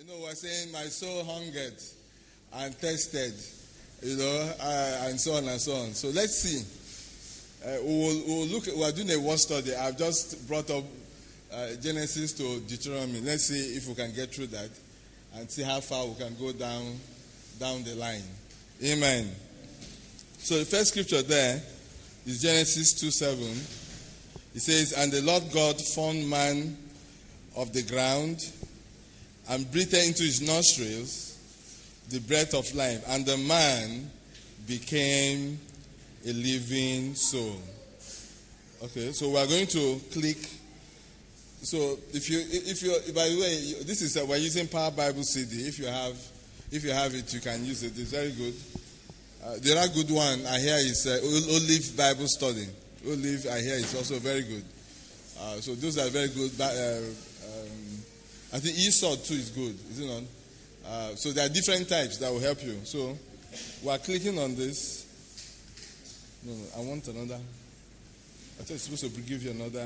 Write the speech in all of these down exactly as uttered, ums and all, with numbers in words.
know, we're saying my soul hungered and thirsted, you know, uh, and so on and so on. So let's see. Uh, we'll, we'll look. We're doing a word study. I've just brought up uh, Genesis to Deuteronomy. Let's see if we can get through that and see how far we can go down down the line. Amen. So the first scripture there is Genesis two seven. It says, "And the Lord God formed man of the ground and breathed into his nostrils the breath of life, and the man became a living soul." Okay, so we are going to click. So if you, if you, by the way, this is a, we're using Power Bible C D. If you have, if you have it, you can use it. It's very good. Uh, the other good one I hear is uh, Olive Bible Study. Olive, I hear, is also very good. Uh, so those are very good. But, uh, um, I think Esau too is good, is it not? Uh, so there are different types that will help you. So we are clicking on this. No, no, I want another. I thought it's supposed to give you another.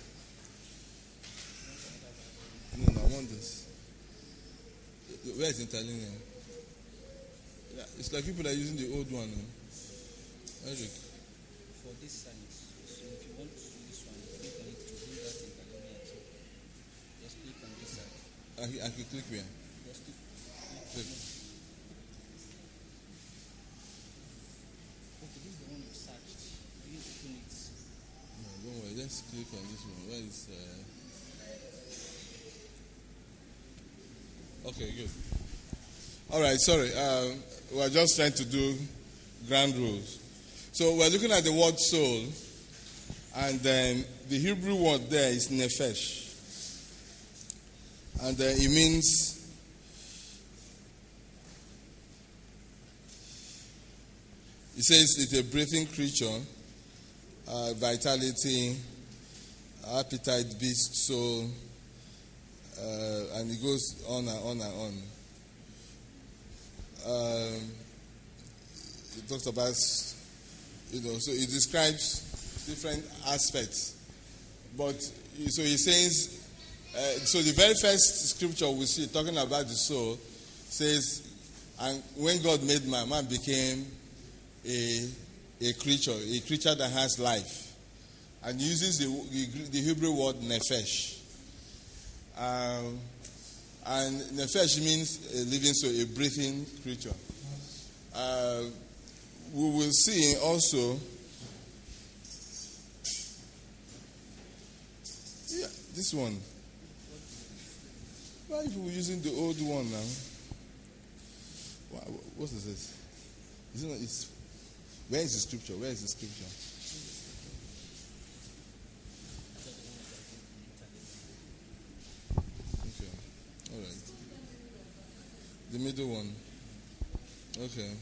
No, no, I want this. Where is interlinear? Yeah, it's like people are using the old one. No? Eric. For this science, so if you want to do this one, click on it to bring that interlinear. So just click on this side. I, I can click where? Just click. Click. Okay, this is the one you searched. Do you open it? No, don't worry. Let's click on this one. Where is? Uh... Okay, good. All right. Sorry. Uh, we are just trying to do ground rules. So we're looking at the word soul, and then the Hebrew word there is nephesh, and uh, it means it says it's a breathing creature, uh, vitality, appetite, beast, soul, uh, and it goes on and on and on. Um, it talks about, you know, so it describes different aspects. But, so he says, uh, so the very first scripture we see talking about the soul says, and when God made man, man became a, a creature, a creature that has life. And uses the, the, the Hebrew word nephesh. Um, and nephesh means a living soul, a breathing creature. Uh, we will see also, yeah, this one. Why are you using the old one now? What is this? Is it, it's, where is the scripture? Where is the scripture? Okay, all right. The middle one. Okay.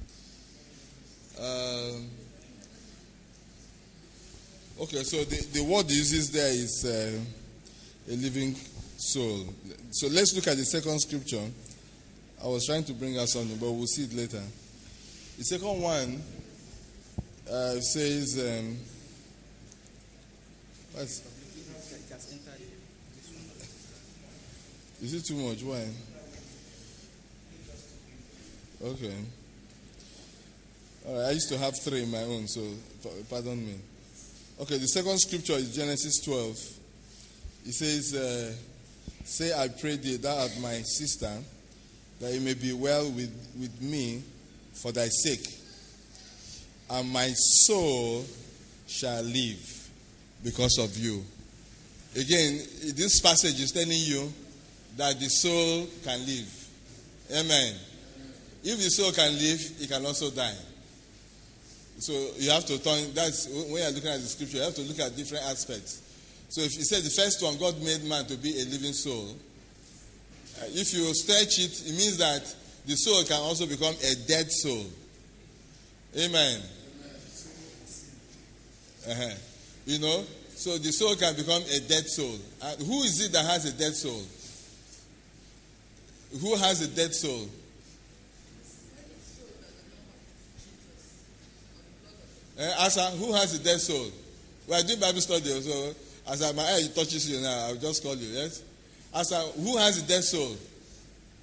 Um, okay, so the, the word uses there is uh, a living soul. So let's look at the second scripture. I was trying to bring us something, but we'll see it later. The second one uh, says, um, what's, is it too much? Why? Okay. All right, I used to have three in my own, so pardon me. Okay, the second scripture is Genesis twelve. It says, uh, "Say, I pray thee, thou art my sister, that it may be well with, with me for thy sake, and my soul shall live because of you." Again, this passage is telling you that the soul can live. Amen. If the soul can live, it can also die. So you have to turn, that's when you're looking at the scripture, you have to look at different aspects. So if you say the first one, God made man to be a living soul, uh, if you stretch it, it means that the soul can also become a dead soul. Amen. Uh-huh. You know, so the soul can become a dead soul. Uh, who is it that has a dead soul? Who has a dead soul? Uh, Asa, who has a dead soul? We are doing Bible study, so as my eye touches you now, I'll just call you, yes? Asa, who has a dead soul?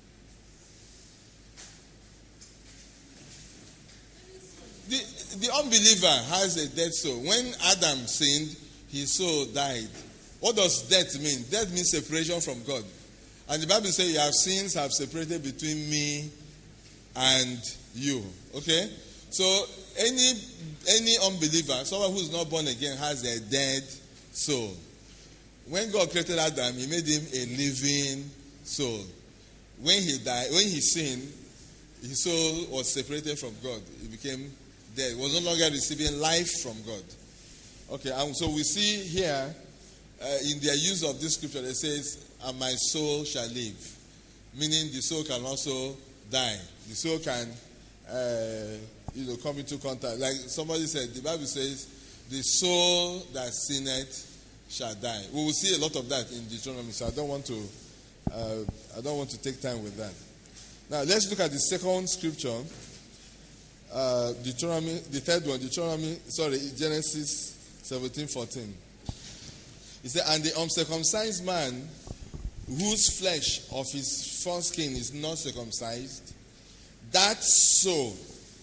the unbeliever has a dead soul. When Adam sinned, his soul died. What does death mean? Death means separation from God. And the Bible says, your sins have separated between me and you. Okay? So any any unbeliever, someone who is not born again, has a dead soul. When God created Adam, he made him a living soul. When he died, when he sinned, his soul was separated from God. He became dead. He was no longer receiving life from God. Okay, and so we see here uh, in their use of this scripture, it says, and my soul shall live. Meaning the soul can also die. The soul can, uh, you know, come into contact. Like somebody said, the Bible says, the soul that sinneth shall die. We will see a lot of that in Deuteronomy, so I don't want to, uh, I don't want to take time with that. Now let's look at the second scripture, uh, Deuteronomy, the third one, Deuteronomy, sorry, Genesis seventeen fourteen. He said, and the uncircumcised man, whose flesh of his foreskin is not circumcised, that soul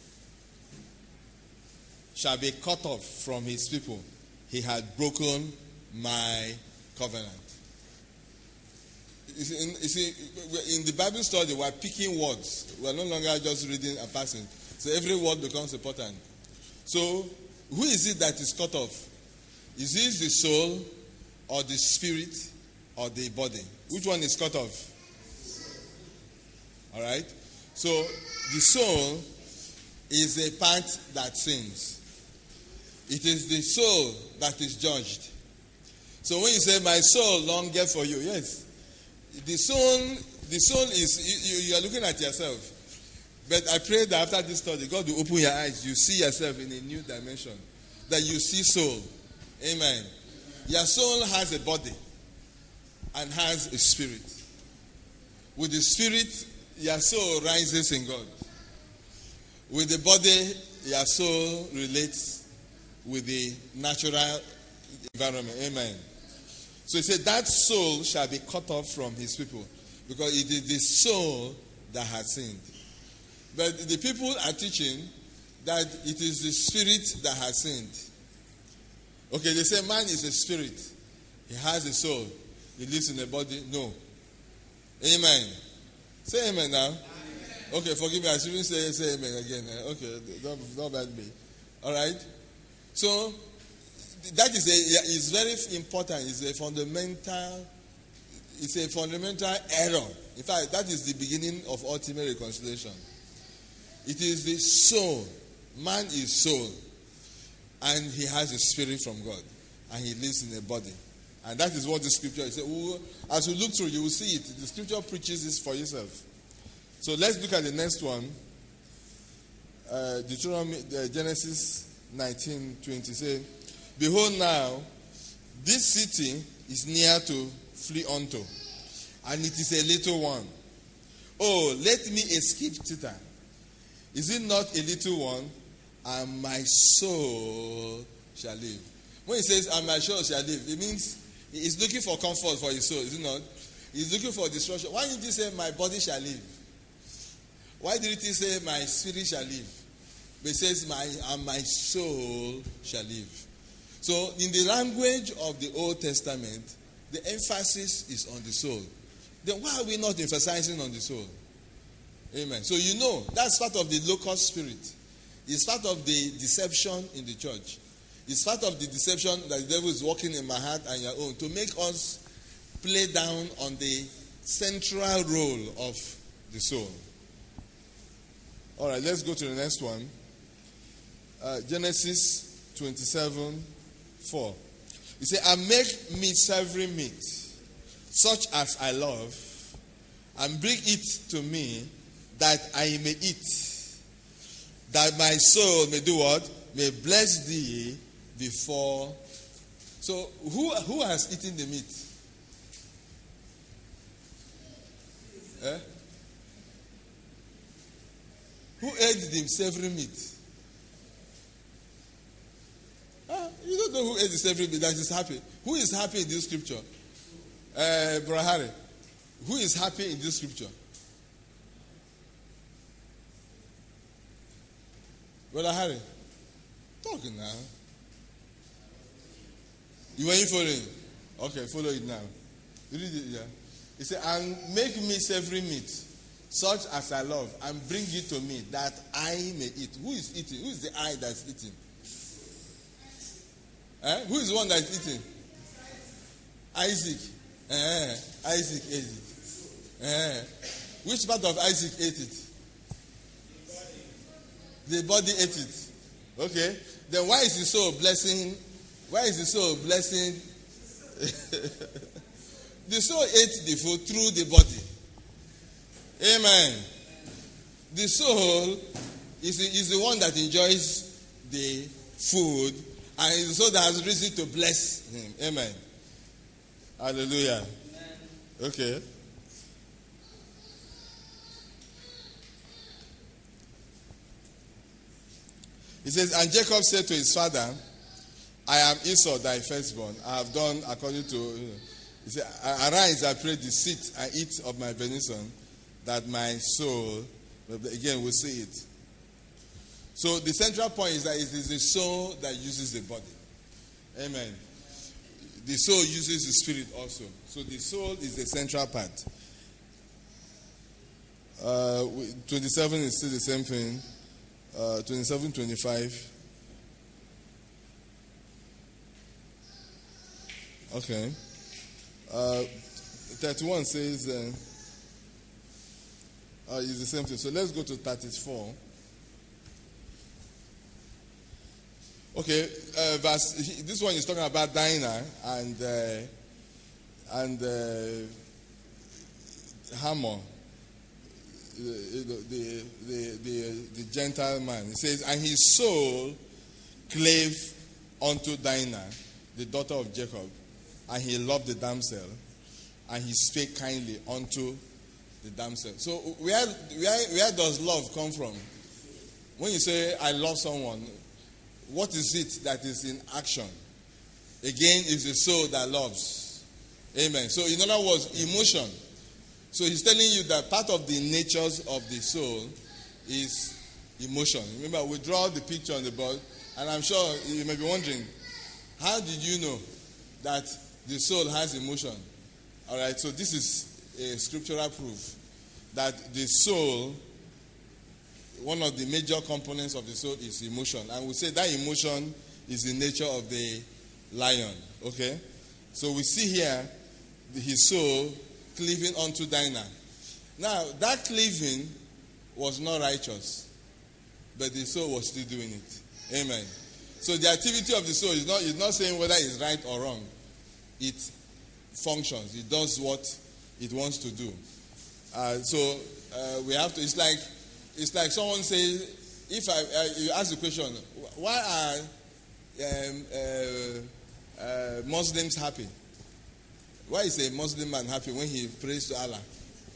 shall be cut off from his people. He had broken my covenant. You see, in, you see, in the Bible study, we're picking words. We're no longer just reading a passage. So every word becomes important. So, who is it that is cut off? Is it the soul, or the spirit, or the body? Which one is cut off? All right? So, the soul is a part that sins. It is the soul that is judged. So when you say, my soul longeth for you, yes. The soul, the soul is, you, you are looking at yourself. But I pray that after this study, God will open your eyes. You see yourself in a new dimension. That you see soul. Amen. Your soul has a body and has a spirit. With the spirit, your soul rises in God. With the body, your soul relates with the natural environment. Amen. So he said, that soul shall be cut off from his people, because it is the soul that has sinned. But the people are teaching that it is the spirit that has sinned. Okay, they say man is a spirit. He has a soul. He lives in a body. No. Amen. Say amen now. Amen. Okay, forgive me. I shouldn't say, say amen again. Okay, don't, don't bad me. All right? So, that is a, is very important. It's a fundamental, it's a fundamental error. In fact, that is the beginning of ultimate reconciliation. It is the soul. Man is soul. And he has a spirit from God. And he lives in a body. And that is what the scripture is. As you look through, you will see it. The scripture preaches this for yourself. So let's look at the next one. Uh, Deuteronomy, uh, Genesis nineteen twenty. Say, behold now, this city is near to flee unto, and it is a little one. Oh, let me escape thither. Is it not a little one? And my soul shall live. When he says, and my soul shall live, it means he is looking for comfort for his soul, is it not? He's looking for destruction. Why did he say, my body shall live? Why did he say, my spirit shall live? But it says, my and my soul shall live. So, in the language of the Old Testament, the emphasis is on the soul. Then why are we not emphasizing on the soul? Amen. So you know, that's part of the locust spirit. It's part of the deception in the church. It's part of the deception that the devil is working in my heart and your own to make us play down on the central role of the soul. All right, let's go to the next one. Uh, Genesis twenty-seven four. He said, I make meat savory meat, such as I love, and bring it to me, that I may eat, that my soul may do what? May bless thee before. So who who has eaten the meat? Eh? Who ate the savory meat? Ah, you don't know who ate the savory meat that is happy. Who is happy in this scripture? Uh, Brother Harry. Who is happy in this scripture? Brother Harry. Talk now. You weren't following? Okay, follow it now. You read it, yeah. He said, and make me savory meat, such as I love, and bring it to me, that I may eat. Who is eating? Who is the I that's eating? Eh? Who is the one that's eating? Isaac. Eh, Isaac ate it. Eh. Which part of Isaac ate it? The body ate it. Okay. Then why is the soul blessing? Why is the soul blessing? The soul ate the food through the body. Amen. The soul is the, is the one that enjoys the food, and it's the soul that has reason to bless him. Amen. Hallelujah. Amen. Okay. He says, and Jacob said to his father, I am Esau, thy firstborn. I have done according to... You know, he said, arise, I pray thee, sit and eat of my venison, that my soul, again, will see it. So the central point is that it is the soul that uses the body. Amen. The soul uses the spirit also. So the soul is the central part. Uh, twenty-seven is still the same thing. Uh, twenty-seven, twenty-five. Okay. Uh, thirty-one says uh, uh, it's the same thing. So let's go to thirty-four. Okay, uh, verse. This one is talking about Dinah and uh, and uh, Hamor, the the, the the the Gentile man. It says, and his soul clave unto Dinah, the daughter of Jacob. And he loved the damsel, and he spake kindly unto the damsel. So where, where, where does love come from? When you say, I love someone, what is it that is in action? Again, it's the soul that loves. Amen. So in other words, emotion. So he's telling you that part of the natures of the soul is emotion. Remember, we draw the picture on the board, and I'm sure you may be wondering, how did you know that the soul has emotion? All right, so this is a scriptural proof that the soul, one of the major components of the soul is emotion. And we say that emotion is the nature of the lion. Okay? So we see here his soul cleaving unto Dinah. Now, that cleaving was not righteous, but the soul was still doing it. Amen. So the activity of the soul is not, is not saying whether it's right or wrong. It functions. It does what it wants to do. Uh, so uh, we have to. It's like it's like someone says, if I uh, you ask the question, why are um, uh, uh, Muslims happy? Why is a Muslim man happy when he prays to Allah?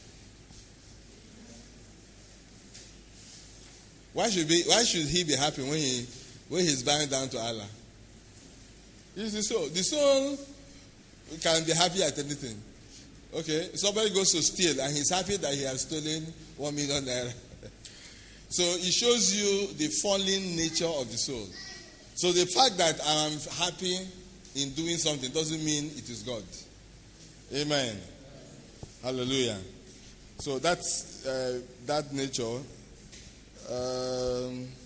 Why should be? Why should he be happy when he when he's bowing down to Allah? It's the soul. The soul can be happy at anything. Okay, somebody goes to steal and he's happy that he has stolen one million naira. So it shows you the fallen nature of the soul. So the fact that I'm happy in doing something doesn't mean it is God. Amen. Hallelujah. So that's uh, that nature. Um,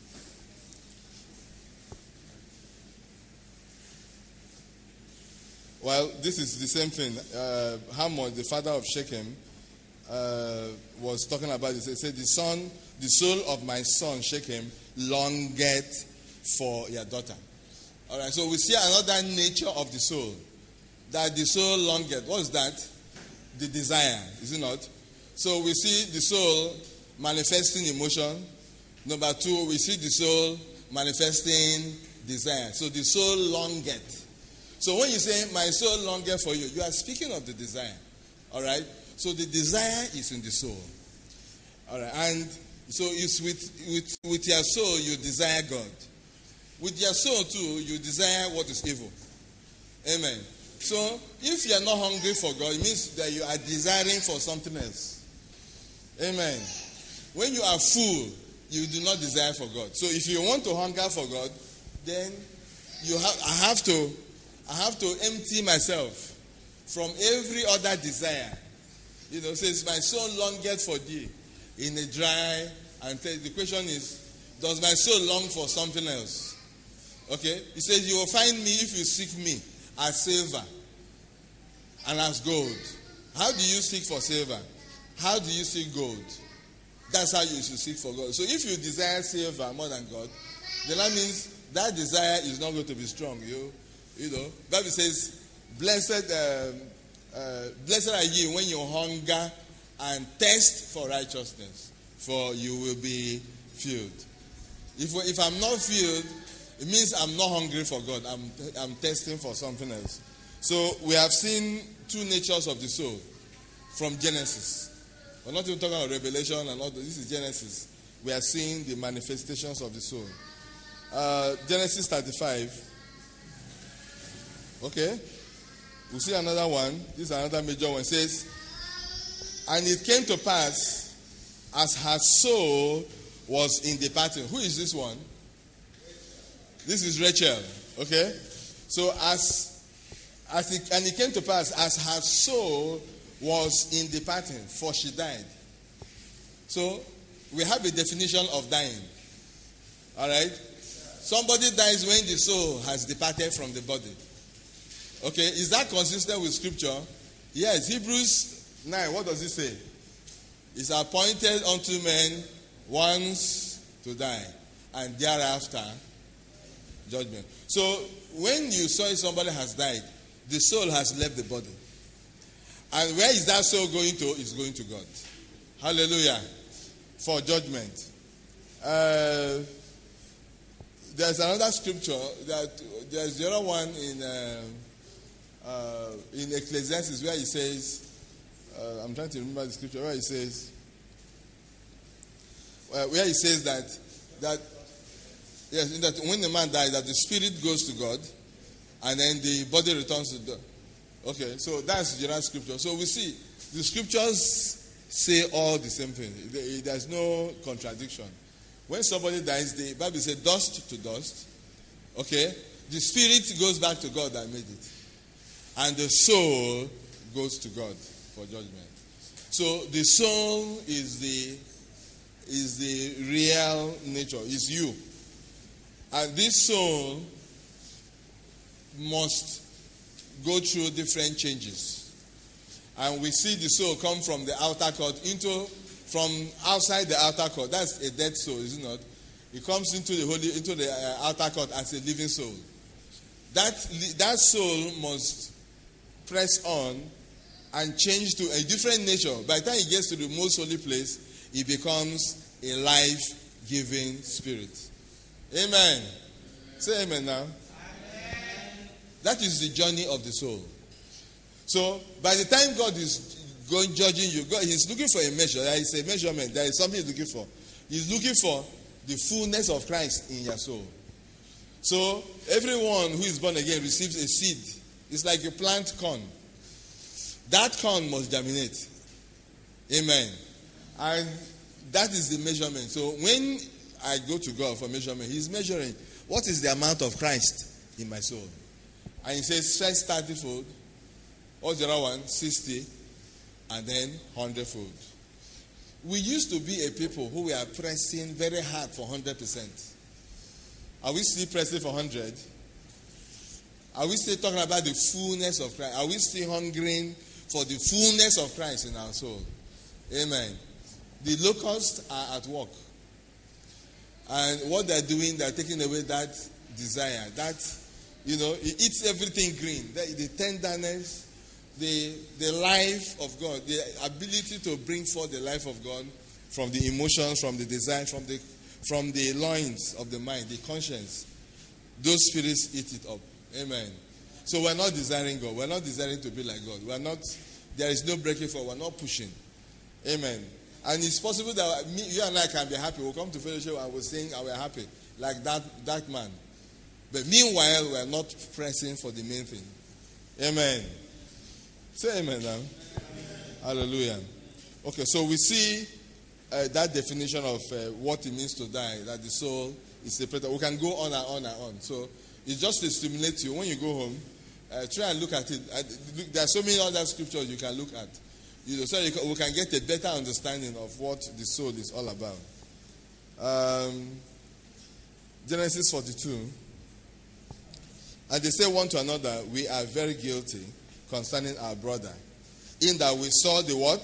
Well, this is the same thing. Uh, Hamor, the father of Shechem, uh, was talking about this. He said, the son, the soul of my son Shechem longeth for your daughter. All right, so we see another nature of the soul. That the soul longeth. What is that? The desire, is it not? So we see the soul manifesting emotion. Number two, we see the soul manifesting desire. So the soul longeth. So when you say, my soul longeth for you, you are speaking of the desire. All right? So the desire is in the soul. All right? And so it's with, with, with your soul, you desire God. With your soul, too, you desire what is evil. Amen. So if you are not hungry for God, it means that you are desiring for something else. Amen. When you are full, you do not desire for God. So if you want to hunger for God, then you have I have to I have to empty myself from every other desire. You know, says my soul longeth for thee in a dry and thirsty. The question is, does my soul long for something else? Okay? He says, you will find me if you seek me as silver and as gold. How do you seek for silver? How do you seek gold? That's how you should seek for God. So if you desire silver more than God, then that means that desire is not going to be strong. You, you know, Bible says, blessed, um, uh, blessed are ye when you hunger and thirst for righteousness, for you will be filled. If if I'm not filled, it means I'm not hungry for God. I'm I'm thirsting for something else. So we have seen two natures of the soul from Genesis. We're not even talking about Revelation and all this. This is Genesis. We are seeing the manifestations of the soul. Uh, Genesis thirty-five. Okay. We'll see another one. This is another major one. It says, and it came to pass as her soul was in departing. Who is this one? This is Rachel. Okay. So as as it, and it came to pass as her soul was in departing, for she died. So we have a definition of dying. All right. Somebody dies when the soul has departed from the body. Okay, is that consistent with scripture? Yes, Hebrews nine, what does it say? It's appointed unto men once to die, and thereafter judgment. So when you saw somebody has died, the soul has left the body. And where is that soul going to? It's going to God. Hallelujah. For judgment. Uh, there's another scripture that there's the other one in uh, uh, in Ecclesiastes where he says, uh, I'm trying to remember the scripture where he says, uh, where he says that that yes, in that when the man dies, that the spirit goes to God, and then the body returns to God. Okay, so that's the general scripture. So we see the scriptures say all the same thing. There's no contradiction. When somebody dies, the Bible says dust to dust. Okay, the spirit goes back to God that made it, and the soul goes to God for judgment. So the soul is the is the real nature, is you, and this soul must go through different changes. And we see the soul come from the outer court into, from outside the outer court. That's a dead soul, is it not? It comes into the holy, into the uh, outer court as a living soul. That, that soul must press on and change to a different nature. By the time it gets to the most holy place, it becomes a life-giving spirit. Amen. Amen. Say amen now. That is the journey of the soul. So, by the time God is going judging you, God, He's looking for a measure. There is a measurement. There is something He's looking for. He's looking for the fullness of Christ in your soul. So, everyone who is born again receives a seed. It's like a plant corn. That corn must germinate. Amen. And that is the measurement. So, when I go to God for measurement, He's measuring what is the amount of Christ in my soul. And he says, first thirty-fold, what's the other one? sixty, and then one hundred fold. We used to be a people who were pressing very hard for one hundred percent. Are we still pressing for one hundred? Are we still talking about the fullness of Christ? Are we still hungering for the fullness of Christ in our soul? Amen. The locusts are at work. And what they're doing, they're taking away that desire, that, you know, it eats everything green. The, the tenderness, the, the life of God, the ability to bring forth the life of God from the emotions, from the desire, from the from the loins of the mind, the conscience. Those spirits eat it up. Amen. So we're not desiring God. We're not desiring to be like God. We're not, there is no breaking forward. We're not pushing. Amen. And it's possible that me, you and I can be happy. We'll come to fellowship and we'll sing and we're happy. Like that, that man. But meanwhile, we're not pressing for the main thing. Amen. Say amen now. Amen. Hallelujah. Okay, so we see uh, that definition of uh, what it means to die, that the soul It's separated. We can go on and on and on. So it's just to stimulate you. When you go home, uh, try and look at it. Uh, look, there are so many other scriptures you can look at. You know, so you can, we can get a better understanding of what the soul is all about. Um, Genesis forty-two. And they say one to another, we are very guilty concerning our brother, in that we saw the what?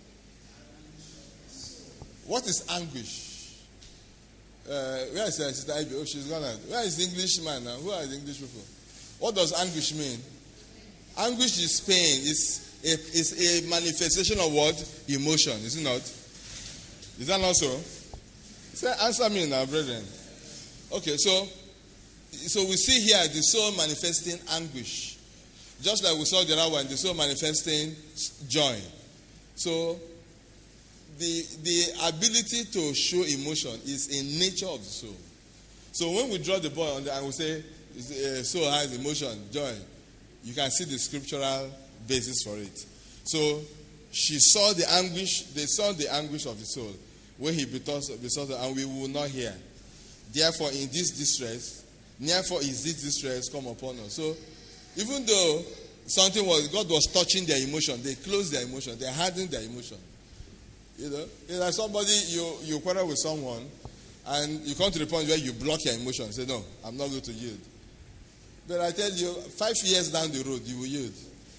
What is anguish? Uh, where is Sister Ivy? Oh, she's gone out. Where is the English man now? Who are the English people? What does anguish mean? Anguish is pain. It's a, it's a manifestation of what? Emotion, is it not? Is that not so? Say, answer me now, brethren. Okay, so so we see here the soul manifesting anguish. Just like we saw the other one, the soul manifesting joy. So the the ability to show emotion is in nature of the soul. So when we draw the boy on the, and we say uh, soul has emotion, joy, you can see the scriptural basis for it. So she saw the anguish, they saw the anguish of the soul when he besought her, and we will not hear. Therefore, in this distress, therefore is this distress come upon us. So even though something was, God was touching their emotion, they closed their emotion, they hardened their emotion. You know, it's like somebody, you, you quarrel with someone, and you come to the point where you block your emotion. Say, no, I'm not going to yield. But I tell you, five years down the road, you will yield.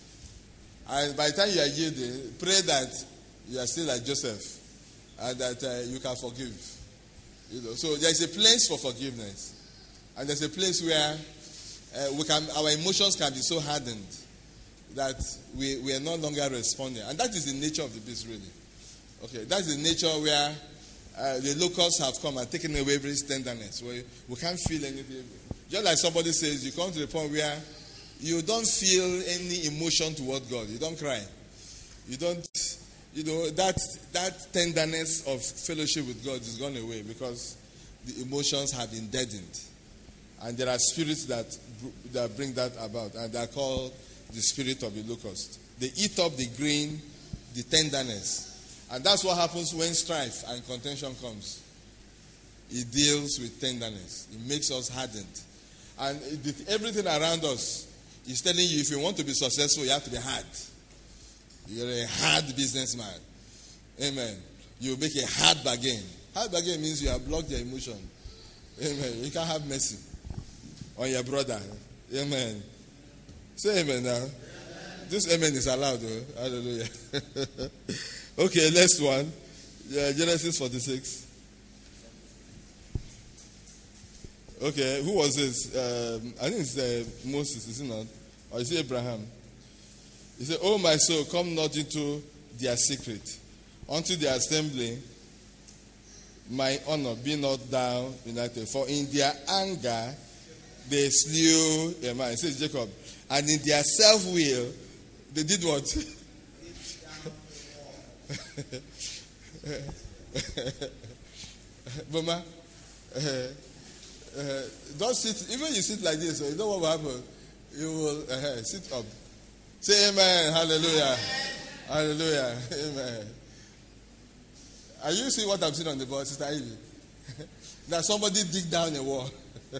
And by the time you are yielding, pray that you are still like Joseph, and that uh, you can forgive. You know, so there is a place for forgiveness, and there's a place where uh, we can, our emotions can be so hardened that we, we are no longer responding, and that is the nature of the beast, really. Okay, that's the nature where uh, the locusts have come and taken away every tenderness, where we can't feel anything. Just like somebody says, you come to the point where you don't feel any emotion toward God. You don't cry. You don't, you know, that that tenderness of fellowship with God is gone away because the emotions have been deadened. And there are spirits that that bring that about, and they are called the spirit of the locust. They eat up the green, the tenderness. And that's what happens when strife and contention comes. It deals with tenderness. It makes us hardened. And it, everything around us is telling you, if you want to be successful, you have to be hard. You're a hard businessman. Amen. You make a hard bargain. Hard bargain means you have blocked your emotion. Amen. You can't have mercy on your brother. Amen. Say amen now. Amen. This amen is allowed, though. Hallelujah. Okay, next one. Yeah, Genesis forty-six. Okay, who was this? Um, I think it's uh, Moses, is it not? Or is it Abraham? He said, "Oh, my soul, come not into their secret. Unto the assembly, my honor, be not thou united. For in their anger, they slew a man." It says Jacob. And in their self-will, they did what? Boma, uh, uh, don't sit. Even you sit like this, so you know what will happen. You will uh, sit up. Say amen. Hallelujah. Hallelujah. Amen. Are you seeing what I'm seeing on the board, Sister Ivy? That somebody dig down a wall.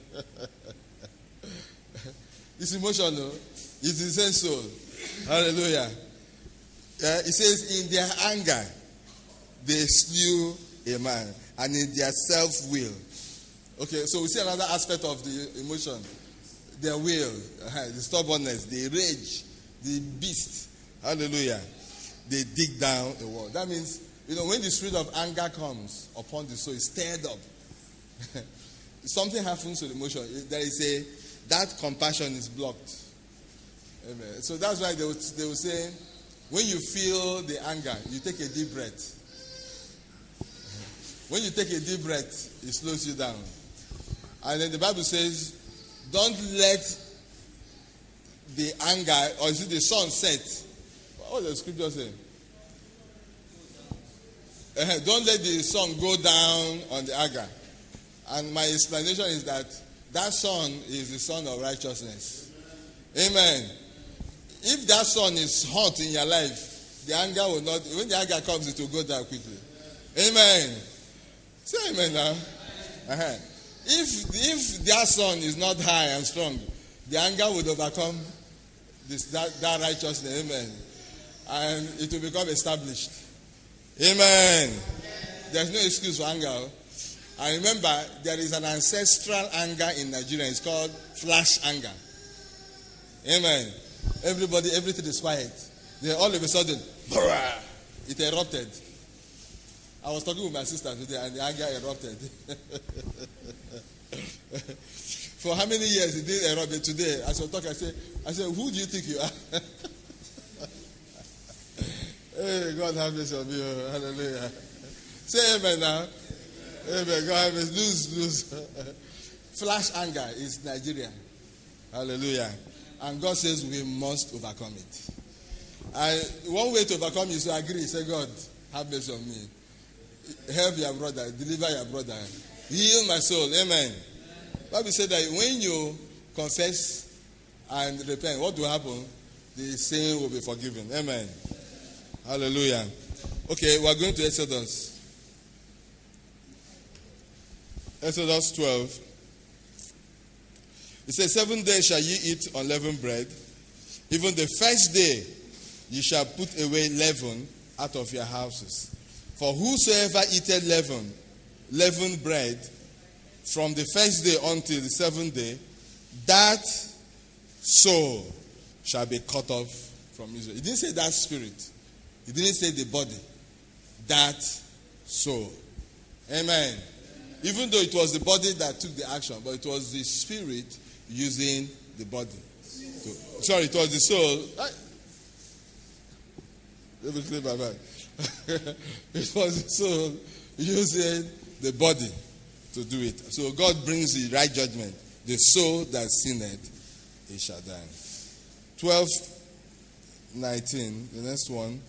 It's emotional. It's the same soul. Hallelujah. Uh, it says, in their anger, they slew a man, and in their self-will. Okay, so we see another aspect of the emotion. Their will, uh, the stubbornness, the rage, the beast. Hallelujah. They dig down a wall. That means, you know, when the spirit of anger comes upon the soul, it's stirred up. Something happens to the emotion. There is a, that compassion is blocked. Amen. So that's why they would, they would say, when you feel the anger, you take a deep breath. When you take a deep breath, it slows you down. And then the Bible says, don't let the anger, or is it the sun set? What does the scripture say? Uh, don't let the sun go down on the anger. And my explanation is that that sun is the sun of righteousness. Amen. If that sun is hot in your life, the anger will not, when the anger comes, it will go down quickly. Amen. Say amen now. Uh-huh. If if their son is not high and strong, the anger would overcome this that, that righteousness. Amen. And it will become established. Amen. There's no excuse for anger. I remember there is an ancestral anger in Nigeria. It's called flash anger. Amen. Everybody, everything is quiet. Then all of a sudden, it erupted. I was talking with my sister today and the anger erupted. For how many years it did erupt? But today, as I was talking, I said, I said, who do you think you are? Hey, God have mercy on you. Hallelujah. Say amen now. Amen. God have mercy. Lose, lose. Flash anger is Nigeria. Hallelujah. And God says we must overcome it. And one way to overcome is to agree. Say, God, have mercy on me. Help your brother. Deliver your brother. Heal my soul. Amen. Bible said that when you confess and repent, what will happen? The sin will be forgiven. Amen. Hallelujah. Okay, we are going to Exodus. Exodus twelve. It says, seven days shall ye eat unleavened bread. Even the first day ye shall put away leaven out of your houses. For whosoever eateth leaven, leavened bread, from the first day until the seventh day, that soul shall be cut off from Israel. He didn't say that spirit. He didn't say the body. That soul. Amen. Even though it was the body that took the action, but it was the spirit using the body. So, sorry, it was the soul. I, let me clear my mind. It was the soul using the body to do it. So God brings the right judgment. The soul that sinned, it shall die. twelve nineteen, the next one.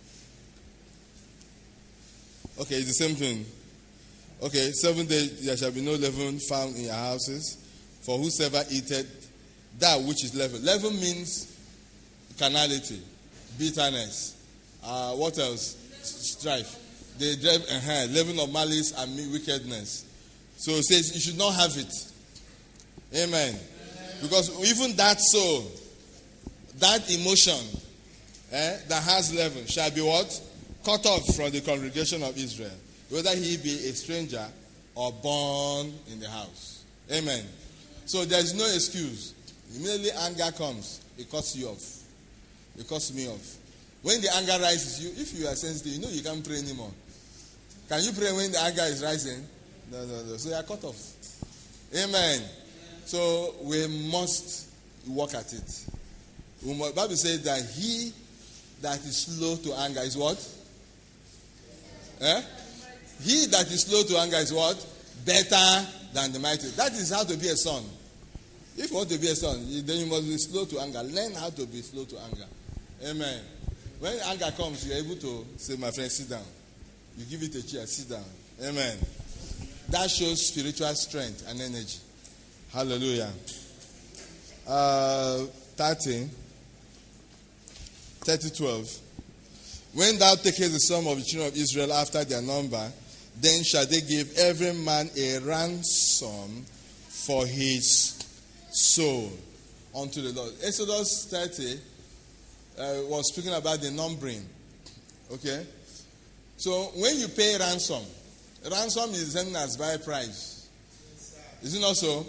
Okay, it's the same thing. Okay, seven days there shall be no leaven found in your houses, for whosoever eateth that which is leaven. Leaven means carnality, bitterness, uh, what else? Strife. They drive uh, leaven of malice and wickedness. So it says you should not have it. Amen. Amen. Because even that soul, that emotion eh, that has leaven shall be what? Cut off from the congregation of Israel, whether he be a stranger or born in the house. Amen. So there is no excuse. Immediately anger comes, it cuts you off. It cuts me off. When the anger rises, you, if you are sensitive, you know you can't pray anymore. Can you pray when the anger is rising? No, no, no. So you are cut off. Amen. So we must work at it. The Bible says that he that is slow to anger is what? Eh? He that is slow to anger is what? Better than the mighty. That is how to be a son. If you want to be a son, then you must be slow to anger. Learn how to be slow to anger. Amen. When anger comes, you're able to say, my friend, sit down. You give it a chair, sit down. Amen. That shows spiritual strength and energy. Hallelujah. Uh, thirty. thirty twelve. When thou takest the sum of the children of Israel after their number, then shall they give every man a ransom for his soul unto the Lord. Exodus thirty uh, was speaking about the numbering. Okay? So when you pay ransom, ransom is the same as buy price. Is it not so?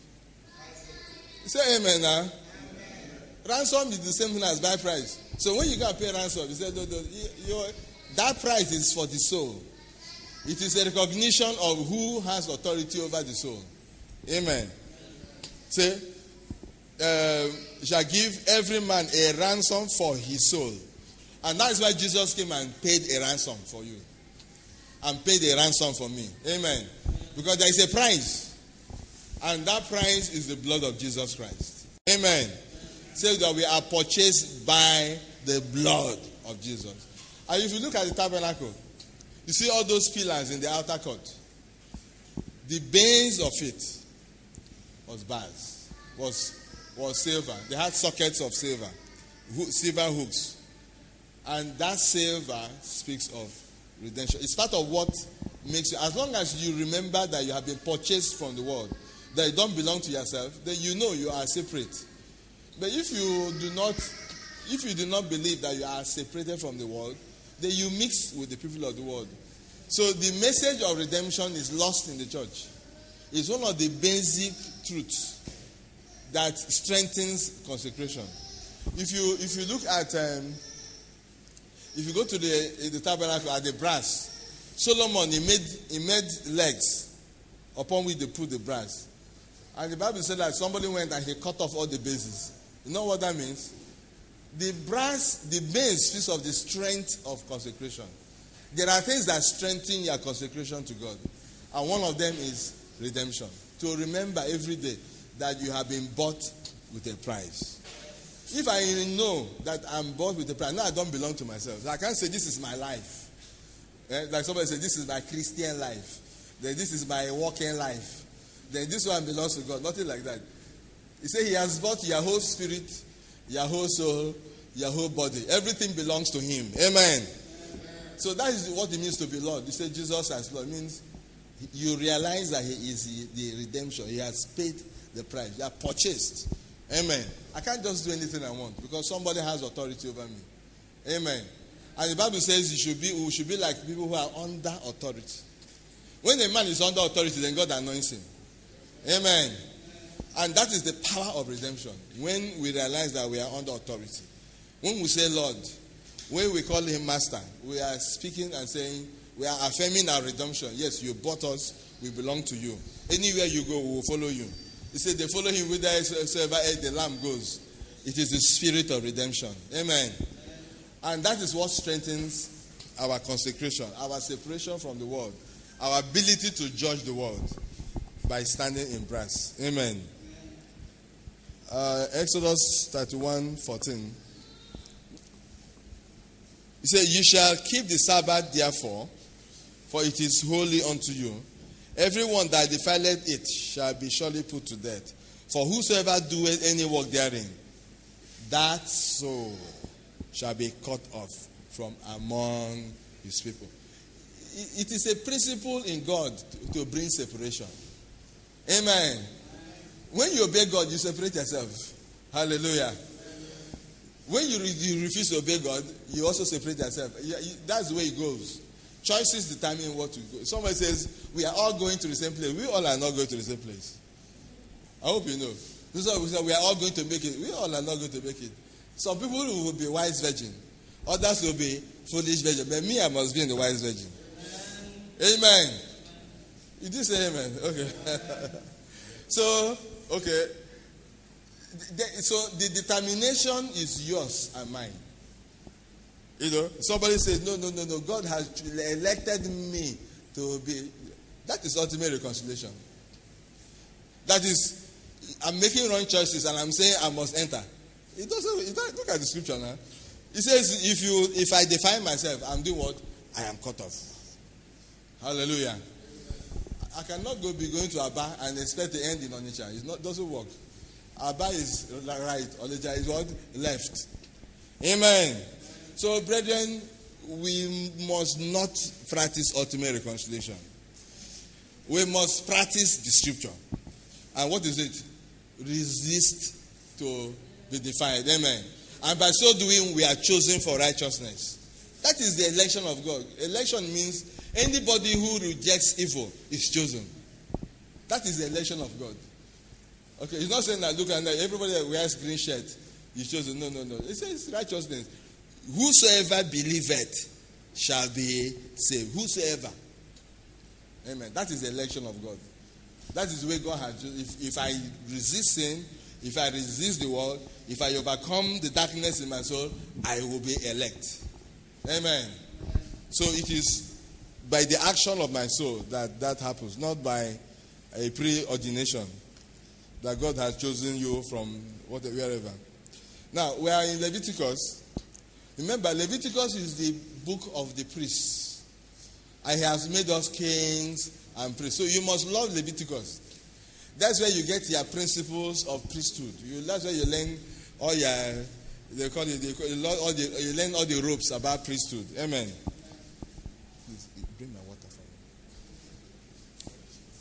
Say amen now. Amen. Ransom is the same thing as buy price. So when you go and pay ransom, you say, no, no, you, that price is for the soul. It is a recognition of who has authority over the soul. Amen. Say, uh, shall give every man a ransom for his soul. And that is why Jesus came and paid a ransom for you. And paid a ransom for me. Amen. Because there is a price. And that price is the blood of Jesus Christ. Amen. Say that we are purchased by the blood of Jesus. And if you look at the tabernacle, you see all those pillars in the outer court. The base of it was bars, was, was silver. They had sockets of silver, silver hooks. And that silver speaks of redemption. It's part of what makes you, as long as you remember that you have been purchased from the world, that you don't belong to yourself, then you know you are separate. But if you do not, if you do not believe that you are separated from the world, then you mix with the people of the world. So the message of redemption is lost in the church. It's one of the basic truths that strengthens consecration. If you if you look at um, if you go to the the tabernacle at the brass, Solomon he made he made legs upon which they put the brass, and the Bible said that somebody went and he cut off all the bases. You know what that means? The brass, the base speaks of the strength of consecration. There are things that strengthen your consecration to God, and one of them is redemption. To remember every day that you have been bought with a price. If I know that I'm bought with a price, now I don't belong to myself. So I can't say this is my life. Eh? Like somebody said, this is my Christian life. Then this is my walking life. Then this one belongs to God. Nothing like that. He said he has bought your whole spirit, your whole soul, your whole body. Everything belongs to him. Amen. Amen. So that is what it means to be Lord. You say Jesus as Lord. It means you realize that he is the redemption. He has paid the price. You are purchased. Amen. I can't just do anything I want because somebody has authority over me. Amen. And the Bible says you should be, we should be like people who are under authority. When a man is under authority, then God anoints him. Amen. And that is the power of redemption. When we realize that we are under authority. When we say Lord, when we call him Master, we are speaking and saying, we are affirming our redemption. Yes, you bought us, we belong to you. Anywhere you go, we will follow you. He said they follow him whithersoever the lamb goes. It is the spirit of redemption. Amen. And that is what strengthens our consecration, our separation from the world, our ability to judge the world by standing in brass. Amen. Uh, Exodus thirty-one fourteen. He said, you shall keep the Sabbath therefore, for it is holy unto you. Everyone that defileth it shall be surely put to death. For whosoever doeth any work therein, that soul shall be cut off from among his people. It is a principle in God to bring separation. Amen. When you obey God, you separate yourself. Hallelujah. When you, re- you refuse to obey God, you also separate yourself. That's the way it goes. Choices determine what to go. Somebody says, we are all going to the same place. We all are not going to the same place. I hope you know. This is why we say we are all going to make it. We all are not going to make it. Some people will be wise virgin. Others will be foolish virgin. But me, I must be in the wise virgin. Amen. Amen. You did say amen. Okay. So, okay. The, so the determination is yours and mine. You know, somebody says, no, no, no, no, God has elected me to be. That is ultimate reconciliation. That is, I'm making wrong choices and I'm saying I must enter. It doesn't, it doesn't look at the scripture now. It says, if you, if I define myself, I'm doing what? I am cut off. Hallelujah. I cannot go be going to Abba and expect to end in Onitsha. It not doesn't work. Abba is right, Onitsha is what? Left. Amen. So, brethren, we must not practice ultimate reconciliation. We must practice the scripture. And what is it? Resist to be defied. Amen. And by so doing, we are chosen for righteousness. That is the election of God. Election means anybody who rejects evil is chosen. That is the election of God. Okay, he's not saying that, look, and everybody that wears green shirt is chosen. No, no, no. It says righteousness. Whosoever believeth shall be saved. Whosoever. Amen. That is the election of God. That is the way God has. If, if I resist sin, if I resist the world, if I overcome the darkness in my soul, I will be elect. Amen. So it is by the action of my soul that that happens, not by a preordination that God has chosen you from whatever, wherever. Now, we are in Leviticus. Remember, Leviticus is the book of the priests. And he has made us kings and priests. So you must love Leviticus. That's where you get your principles of priesthood. You, that's where you learn all your, they call it, they call it all the, you learn all the ropes about priesthood. Amen. Please, bring my water for me.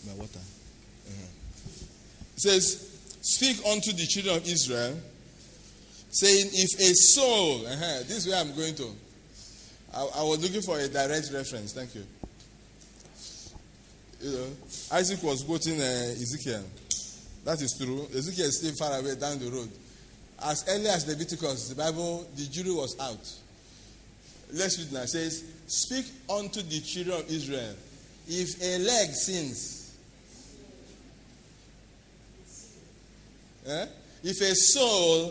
my water. Uh-huh. It says, speak unto the children of Israel, saying, if a soul, uh-huh, this is where I'm going to. I, I was looking for a direct reference. Thank you. You know, Isaac was quoting uh, Ezekiel. That is true. Ezekiel is still far away down the road. As early as Leviticus, the Bible, the jury was out. Let's read now. It says, speak unto the children of Israel. If a leg sins, eh? If a soul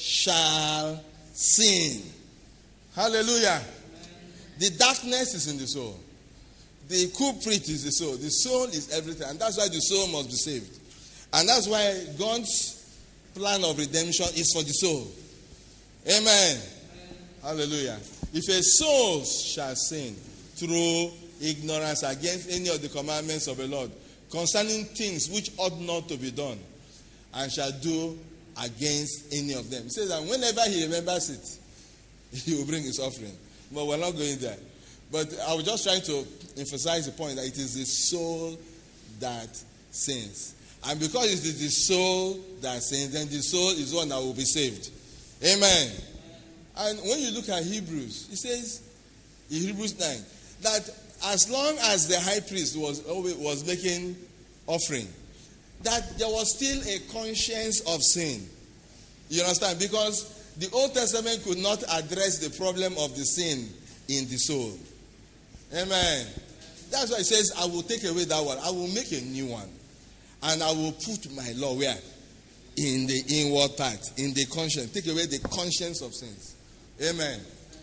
shall sin. Hallelujah. Amen. The darkness is in the soul. The culprit is the soul. The soul is everything. And that's why the soul must be saved. And that's why God's plan of redemption is for the soul. Amen. Amen. Hallelujah. If a soul shall sin through ignorance against any of the commandments of the Lord, concerning things which ought not to be done, and shall do against any of them. He says that whenever he remembers it, he will bring his offering. But we're not going there. But I was just trying to emphasize the point that it is the soul that sins. And because it is the soul that sins, then the soul is one that will be saved. Amen. And when you look at Hebrews, it says in Hebrews nine that as long as the high priest was was making offering, that there was still a conscience of sin. You understand? Because the Old Testament could not address the problem of the sin in the soul. Amen. That's why it says, I will take away that one. I will make a new one. And I will put my law where? In the inward part, in the conscience. Take away the conscience of sins. Amen.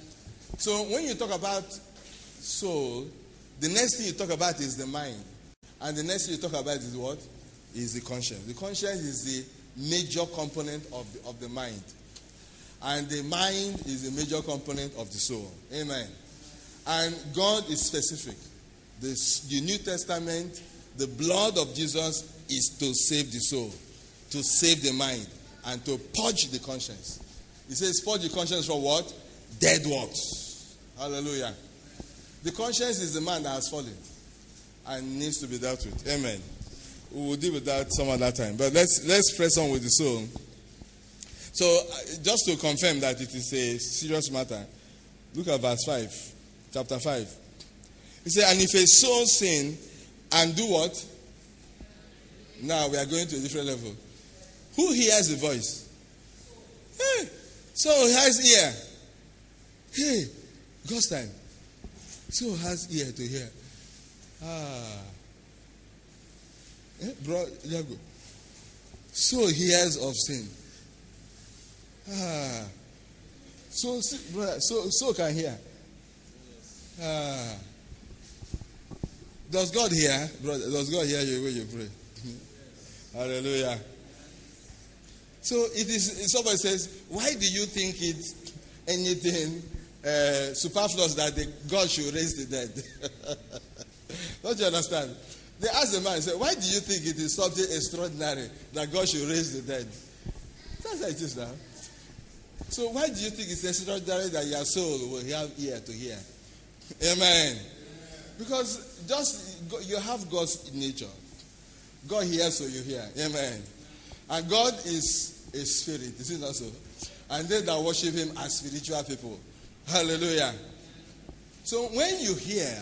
So when you talk about soul, the next thing you talk about is the mind. And the next thing you talk about is what? Is the conscience. The conscience is the major component of the, of the mind. And the mind is the major component of the soul. Amen. And God is specific. The, the New Testament, the blood of Jesus is to save the soul, to save the mind, and to purge the conscience. He says, purge the conscience from what? Dead works. Hallelujah. The conscience is the man that has fallen and needs to be dealt with. Amen. We will deal with that some other time. But let's let's press on with the soul. So, uh, just to confirm that it is a serious matter, look at verse five, chapter five. He said, and if a soul sin and do what? Now we are going to a different level. Who hears the voice? Hey, soul has ear. Hey, God's time. Soul has ear to hear. Ah. Eh, bro, there go. Soul hears of sin. Ah. So, brother, so, so can hear. Ah. Does God hear, brother? Does God hear you when you pray? Hallelujah. So it is. Somebody says, "Why do you think it's anything uh, superfluous that the God should raise the dead?" Don't you understand? They asked the man, "Say, why do you think it is something extraordinary that God should raise the dead?" That's how it is now. So why do you think it's extraordinary that your soul will have ear to hear? Amen. Because just you have God's nature. God hears, so you hear. Amen. And God is a spirit, is it not so? And they that worship him are spiritual people. Hallelujah. So when you hear,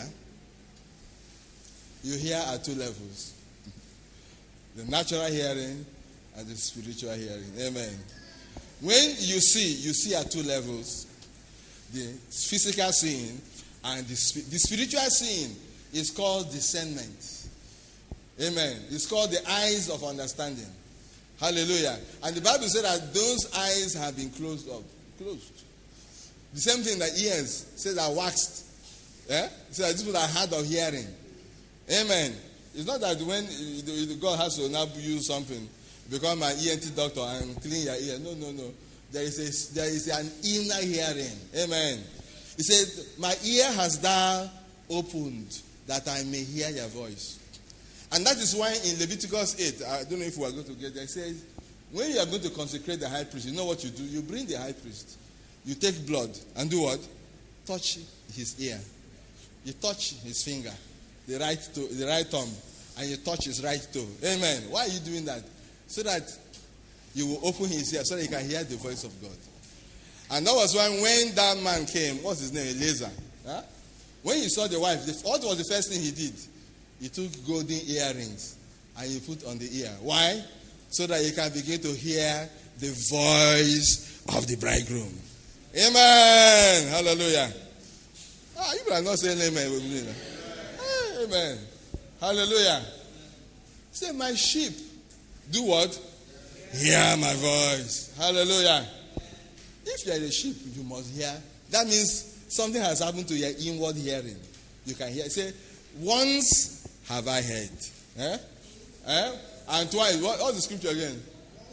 you hear at two levels. The natural hearing and the spiritual hearing. Amen. When you see, you see at two levels. The physical seeing and the, the spiritual seeing is called discernment. Amen. It's called the eyes of understanding. Hallelujah. And the Bible said that those eyes have been closed up. Closed. The same thing that ears says are waxed. Yeah? It says that people are hard of hearing. Amen. It's not that when God has to now use something, become an E N T doctor and clean your ear. No, no, no. There is a, there is an inner hearing. Amen. He said, my ear has thou opened that I may hear your voice. And that is why in Leviticus eight, I don't know if we are going to get there, it says, when you are going to consecrate the high priest, you know what you do? You bring the high priest. You take blood and do what? Touch his ear. You touch his finger, the right to, the right thumb, and you touch his right toe. Amen. Why are you doing that? So that you will open his ear so that he can hear the voice of God. And that was when, when that man came, what's his name? Eliezer. Huh? When he saw the wife, the, what was the first thing he did? He took golden earrings and he put on the ear. Why? So that he can begin to hear the voice of the bridegroom. Amen. Hallelujah. Ah, you are not saying amen with me now. Amen. Hallelujah. Say, my sheep do what? Hear my voice. Hallelujah. If you are a sheep, you must hear. That means something has happened to your inward hearing. You can hear. Say, once have I heard. Eh? Eh? And twice. What, what's the scripture again?